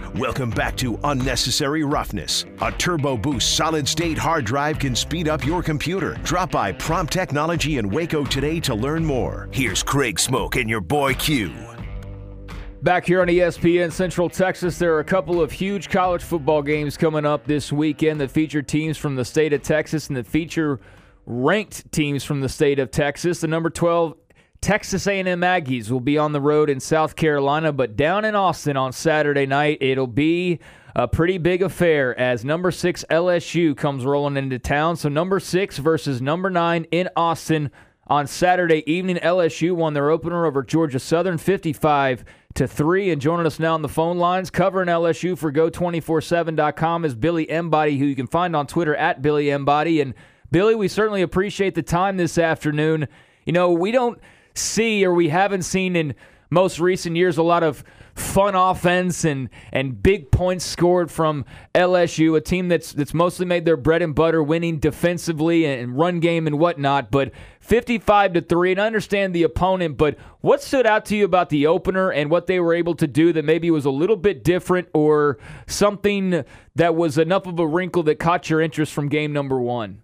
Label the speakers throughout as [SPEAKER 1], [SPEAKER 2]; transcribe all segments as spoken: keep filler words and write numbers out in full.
[SPEAKER 1] Welcome back to Unnecessary Roughness. A Turbo Boost solid-state hard drive can speed up your computer. Drop by Prompt Technology in Waco today to learn more. Here's Craig Smoke and your boy Q.
[SPEAKER 2] Back here on E S P N Central Texas, there are a couple of huge college football games coming up this weekend that feature teams from the state of Texas and that feature ranked teams from the state of Texas. The number twelve Texas A and M Aggies will be on the road in South Carolina, but down in Austin on Saturday night, it'll be a pretty big affair as number six L S U comes rolling into town. So number six versus number nine in Austin on Saturday evening. L S U won their opener over Georgia Southern fifty-five to three. And joining us now on the phone lines, covering L S U for go two four seven dot com is Billy Embody, who you can find on Twitter at Billy Embody. And Billy, we certainly appreciate the time this afternoon. You know, we don't see, or we haven't seen in most recent years, a lot of fun offense and and big points scored from L S U, a team that's that's mostly made their bread and butter winning defensively and run game and whatnot. But fifty-five to three, and I understand the opponent, but what stood out to you about the opener and what they were able to do that maybe was a little bit different, or something that was enough of a wrinkle that caught your interest from game number one?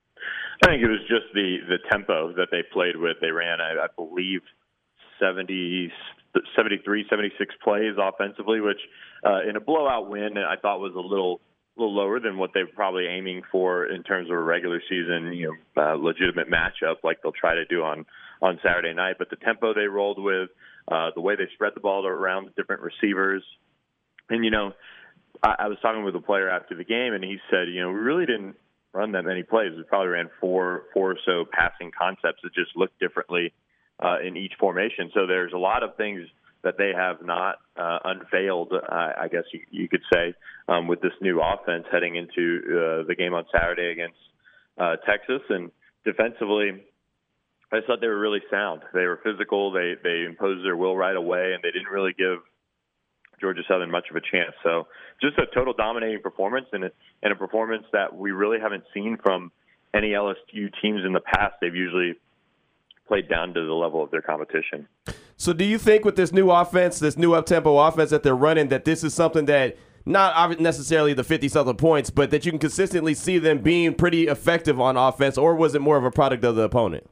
[SPEAKER 3] I think it was just the, the tempo that they played with. They ran, I, I believe, seventy, seventy-three, seventy-six plays offensively, which uh, in a blowout win I thought was a little little lower than what they're probably aiming for in terms of a regular season, you know, uh, legitimate matchup like they'll try to do on, on Saturday night. But the tempo they rolled with, uh, the way they spread the ball around the different receivers. And, you know, I, I was talking with a player after the game, and he said, you know, we really didn't run that many plays. We probably ran four, four or so passing concepts that just looked differently uh, in each formation. So there's a lot of things that they have not uh, unveiled, uh, I guess you, you could say, um, with this new offense heading into uh, the game on Saturday against uh, Texas. And defensively, I thought they were really sound. They were physical. They they imposed their will right away, and they didn't really give Georgia Southern much of a chance. So just a total dominating performance, and a, and a performance that we really haven't seen from any L S U teams in the past. They've usually played down to the level of their competition.
[SPEAKER 4] So do you think with this new offense, this new up-tempo offense that they're running, that this is something that not necessarily the fifty-something points, but that you can consistently see them being pretty effective on offense, or was it more of a product of the opponent?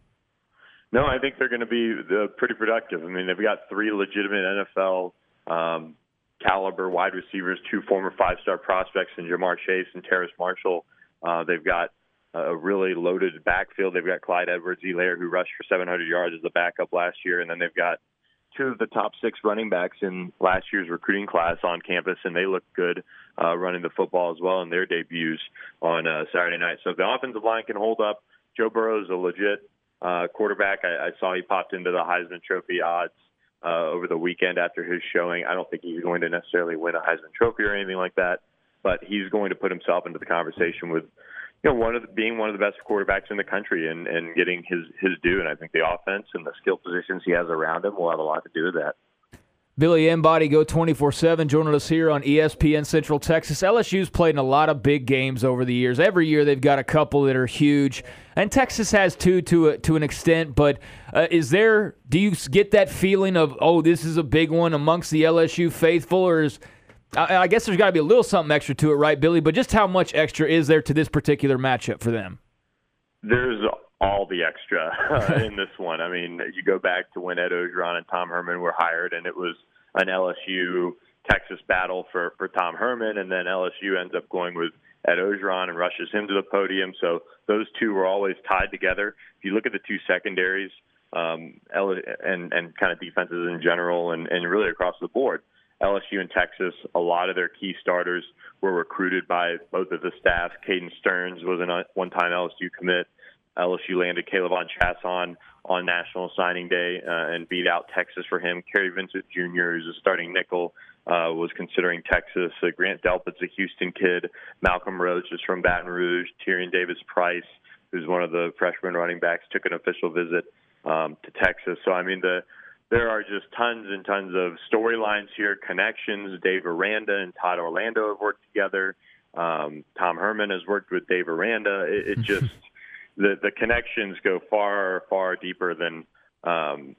[SPEAKER 3] No, I think they're going to be uh, pretty productive. I mean, they've got three legitimate N F L um, caliber wide receivers, two former five-star prospects in Jamar Chase and Terrace Marshall. Uh, they've got a really loaded backfield. They've got Clyde Edwards-Helaire, who rushed for seven hundred yards as a backup last year, and then they've got two of the top six running backs in last year's recruiting class on campus, and they look good uh, running the football as well in their debuts on uh, Saturday night. So if the offensive line can hold up, Joe Burrow is a legit uh, quarterback. I, I saw he popped into the Heisman Trophy odds uh, over the weekend after his showing. I don't think he's going to necessarily win a Heisman Trophy or anything like that, but he's going to put himself into the conversation with, you know, one of the, being one of the best quarterbacks in the country and, and getting his, his due. And I think the offense and the skill positions he has around him will have a lot to do with that.
[SPEAKER 2] Billy Embody, go two four seven, joining us here on E S P N Central Texas. L S U's played in a lot of big games over the years. Every year they've got a couple that are huge, and Texas has two to a, to an extent. But uh, is there? Do you get that feeling of, oh, this is a big one amongst the L S U faithful, or is I, I guess there's got to be a little something extra to it, right, Billy? But just how much extra is there to this particular matchup for them?
[SPEAKER 3] There's all the extra uh, in this one. I mean, you go back to when Ed Ogeron and Tom Herman were hired, and it was an L S U-Texas battle for, for Tom Herman, and then L S U ends up going with Ed Ogeron and rushes him to the podium. So those two were always tied together. If you look at the two secondaries um, and, and kind of defenses in general and, and really across the board, L S U and Texas, a lot of their key starters were recruited by both of the staffs. Caden Stearns was a one-time L S U commit. L S U landed Caleb on Chasson on National Signing Day uh, and beat out Texas for him. Kerry Vincent Junior, who's a starting nickel, uh, was considering Texas. Uh, Grant Delpit's a Houston kid. Malcolm Roach is from Baton Rouge. Tyrion Davis-Price, who's one of the freshman running backs, took an official visit um, to Texas. So, I mean, the there are just tons and tons of storylines here, connections. Dave Aranda and Todd Orlando have worked together. Um, Tom Herman has worked with Dave Aranda. It, it just – The, the connections go far, far deeper than um,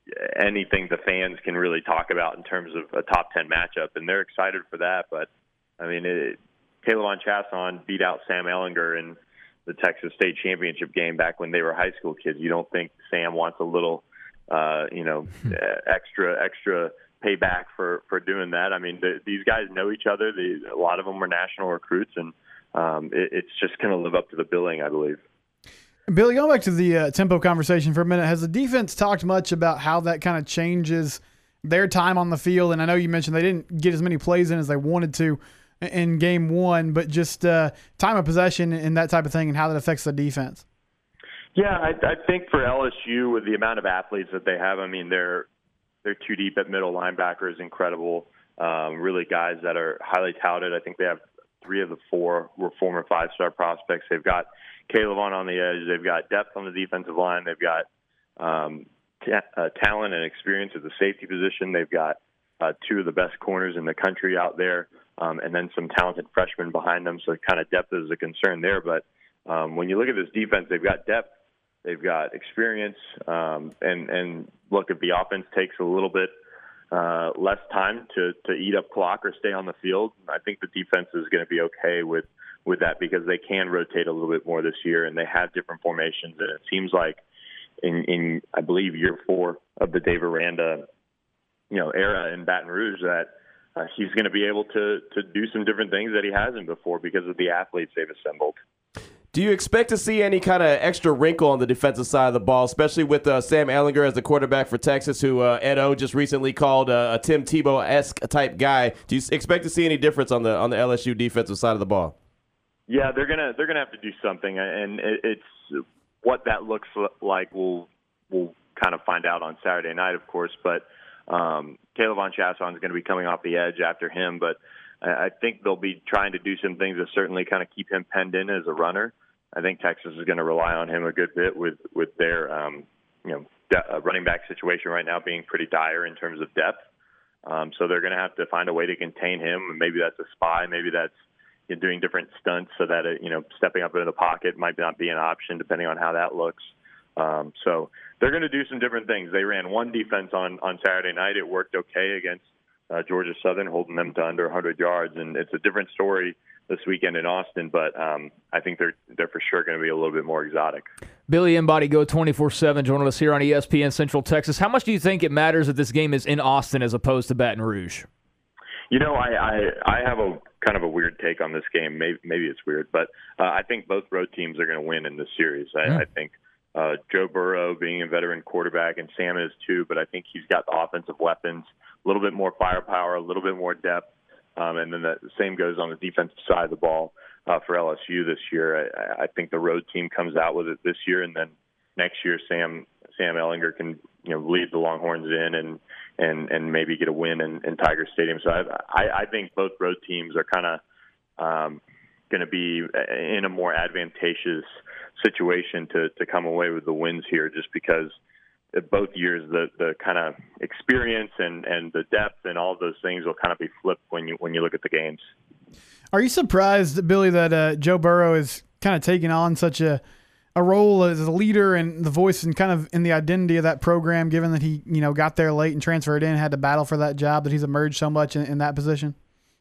[SPEAKER 3] anything the fans can really talk about in terms of a top ten matchup, and they're excited for that. But I mean, it, K'Lavon Chaisson beat out Sam Ehlinger in the Texas State Championship game back when they were high school kids. You don't think Sam wants a little, uh, you know, extra extra payback for, for doing that? I mean, the, these guys know each other. They, a lot of them were national recruits, and um, it, it's just going to live up to the billing, I believe.
[SPEAKER 5] Billy, going back to the uh, tempo conversation for a minute, has the defense talked much about how that kind of changes their time on the field? And I know you mentioned they didn't get as many plays in as they wanted to in game one, but just uh, time of possession and that type of thing and how that affects the defense.
[SPEAKER 3] Yeah, I, I think for L S U, with the amount of athletes that they have, I mean, they're they're too deep at middle linebacker is incredible. Um, really guys that are highly touted. I think they have three of the four were former five-star prospects. They've got K'Lavon on the edge. They've got depth on the defensive line. They've got um, t- uh, talent and experience at the safety position. They've got uh, two of the best corners in the country out there, um, and then some talented freshmen behind them. So kind of depth is a concern there. But um, when you look at this defense, they've got depth. They've got experience. Um, and, and look, if the offense takes a little bit uh, less time to, to eat up clock or stay on the field, I think the defense is going to be okay with with that because they can rotate a little bit more this year, and they have different formations. And it seems like in, in I believe, year four of the Dave Aranda, you know, era in Baton Rouge, that uh, he's going to be able to to do some different things that he hasn't before because of the athletes they've assembled.
[SPEAKER 4] Do you expect to see any kind of extra wrinkle on the defensive side of the ball, especially with uh, Sam Ehlinger as the quarterback for Texas, who uh, Ed O just recently called uh, a Tim Tebow-esque type guy? Do you expect to see any difference on the on the L S U defensive side of the ball?
[SPEAKER 3] Yeah, they're gonna they're gonna have to do something, and it, it's what that looks like. We'll we'll kind of find out on Saturday night, of course. But um, K'Lavon Chaisson is going to be coming off the edge after him, but I, I think they'll be trying to do some things to certainly kind of keep him penned in as a runner. I think Texas is going to rely on him a good bit with with their um, you know de- uh, running back situation right now being pretty dire in terms of depth. Um, so they're going to have to find a way to contain him. Maybe that's a spy. Maybe that's doing different stunts so that, it, you know, stepping up into the pocket might not be an option depending on how that looks. Um, so they're going to do some different things. They ran one defense on, on Saturday night. It worked okay against uh, Georgia Southern, holding them to under one hundred yards. And it's a different story this weekend in Austin, but um, I think they're they're for sure going to be a little bit more exotic.
[SPEAKER 2] Billy Embody, Go twenty-four seven, joining us here on E S P N Central Texas. How much do you think it matters that this game is in Austin as opposed to Baton Rouge?
[SPEAKER 3] You know, I, I, I have a kind of a weird take on this game. Maybe, maybe it's weird, but uh, I think both road teams are going to win in this series. I, mm. I think uh, Joe Burrow, being a veteran quarterback, and Sam is too, but I think he's got the offensive weapons, a little bit more firepower, a little bit more depth, um, and then the same goes on the defensive side of the ball uh, for L S U this year. I, I think the road team comes out with it this year, and then next year Sam Sam Ehlinger can you know lead the Longhorns in and and and maybe get a win in, in Tiger Stadium. So I, I, I think both road teams are kind of um, going to be in a more advantageous situation to, to come away with the wins here, just because both years the, the kind of experience and, and the depth and all of those things will kind of be flipped when you when you look at the games.
[SPEAKER 5] Are you surprised, Billy, that uh, Joe Burrow is kind of taking on such a a role as a leader and the voice and kind of in the identity of that program, given that he, you know, got there late and transferred in, had to battle for that job, that he's emerged so much in, in that position?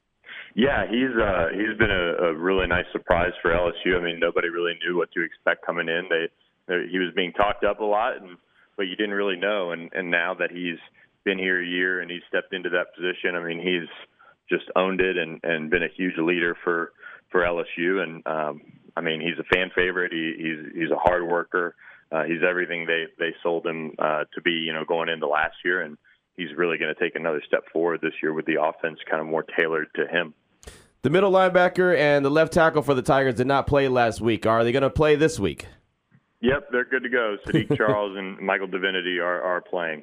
[SPEAKER 3] Yeah, he's uh, he's been a, a really nice surprise for L S U. I mean, nobody really knew what to expect coming in. They, they he was being talked up a lot, and but you didn't really know. And, and now that he's been here a year and he's stepped into that position, I mean, he's just owned it and, and been a huge leader for, for L S U. And um, I mean, he's a fan favorite. He, he's he's a hard worker. Uh, he's everything they, they sold him uh, to be, you know, going into last year. And he's really going to take another step forward this year with the offense kind of more tailored to him.
[SPEAKER 4] The middle linebacker and the left tackle for the Tigers did not play last week. Are they going to play this week?
[SPEAKER 3] Yep, they're good to go. Sadiq Charles and Michael Divinity are, are playing.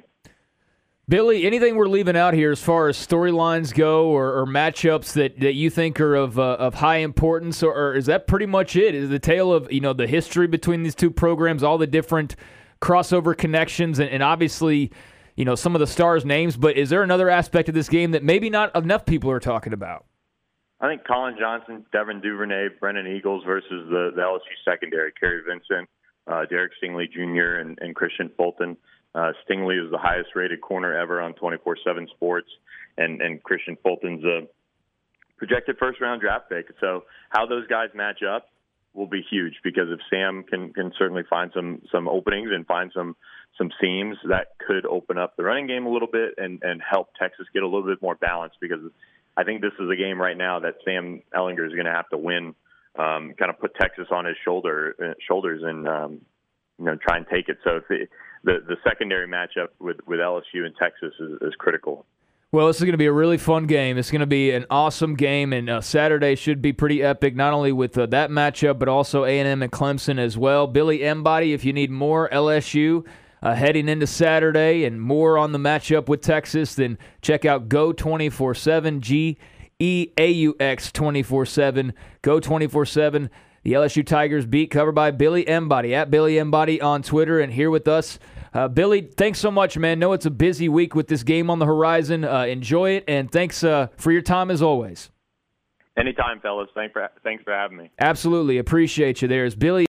[SPEAKER 2] Billy, anything we're leaving out here as far as storylines go or, or matchups that, that you think are of uh, of high importance, or, or is that pretty much it? Is the tale of, you know, the history between these two programs, all the different crossover connections, and, and obviously, you know, some of the stars' names, but is there another aspect of this game that maybe not enough people are talking about?
[SPEAKER 3] I think Colin Johnson, Devin Duvernay, Brennan Eagles versus the, the L S U secondary, Kerry Vincent, uh, Derek Stingley Junior, and, and Christian Fulton. Uh, Stingley is the highest-rated corner ever on twenty-four seven Sports, and, and Christian Fulton's a projected first-round draft pick. So how those guys match up will be huge, because if Sam can, can certainly find some some openings and find some some seams, that could open up the running game a little bit and, and help Texas get a little bit more balance, because I think this is a game right now that Sam Ehlinger is going to have to win, um, kind of put Texas on his shoulder uh, shoulders and um, you know try and take it. So if it, the the secondary matchup with, with L S U and Texas is, is critical.
[SPEAKER 2] Well, this is going to be a really fun game. It's going to be an awesome game, and uh, Saturday should be pretty epic, not only with uh, that matchup, but also A and M and Clemson as well. Billy Embody, if you need more L S U uh, heading into Saturday and more on the matchup with Texas, then check out Go twenty-four seven, G E A U X twenty-four seven, Go twenty-four seven. The L S U Tigers beat, covered by Billy Embody, at Billy Embody on Twitter, and here with us. Uh, Billy, thanks so much, man. Know it's a busy week with this game on the horizon. Uh, enjoy it, and thanks uh, for your time as always.
[SPEAKER 3] Anytime, fellas. Thanks for, thanks for having me.
[SPEAKER 2] Absolutely. Appreciate you. There's Billy